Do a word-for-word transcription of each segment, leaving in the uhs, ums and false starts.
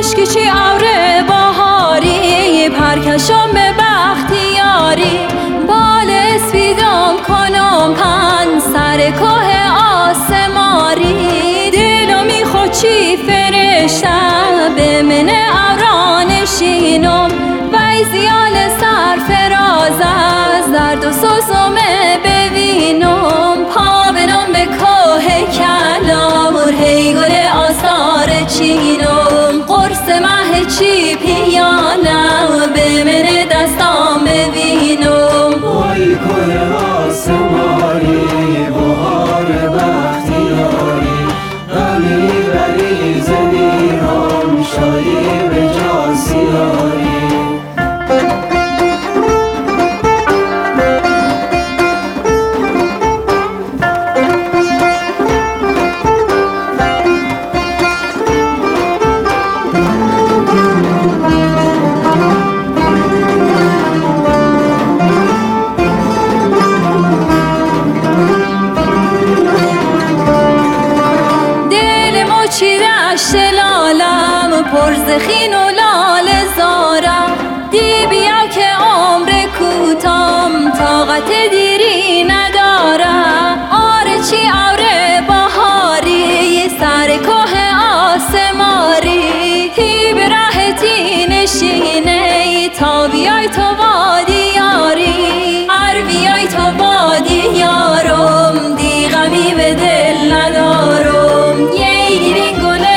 مشکی چی عوره بهاری، پرکشم به بختیاری. بال اسپیدم کنم پن سر کوه آسماری. دلو میخواد چی فرشته به من عورا نشینم. وی زیال سرفراز از درد و سوزمه ببینم. پا بنام به کوه کلامور هی گل آثار چینم. قرص مه چی پیانم به من دستام ببینم. وای کوه آسماری بهار بختیاری. غمی بری زمیران شادی به جاسیاری. شلالم پرز خین و لال زارم. دی بیا که عمر کوتام طاقت دیری ندارم. آره چی عوره بهاری سر کوه آسماری. هی به راحتی نشینه تا بیای تو وادی یاری. هر بیای تو وادی یارم دی غمی به دل ندارم. یه گیرین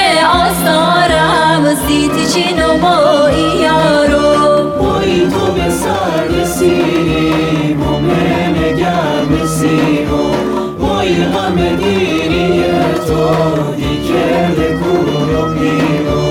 سیتی چینو بایی یارو. بایی تو به سر رسیدی مومن گرم سیما. بایی غم دیری تو دی کرده کور و پیما.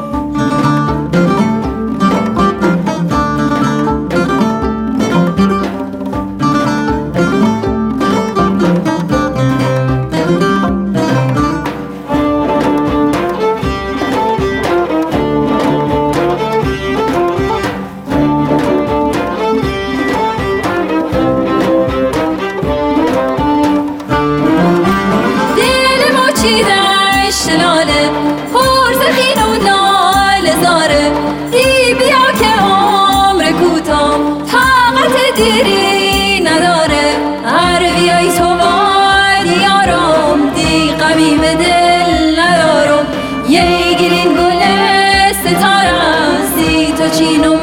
شلاله پرز خین و لال زاره. دی بیا که عمر کوتام طاقت دیری نداره. هر بیای تو وادی یارم دی غمی به دل ندارم. یه گیرین گل ستاره سی تو چینو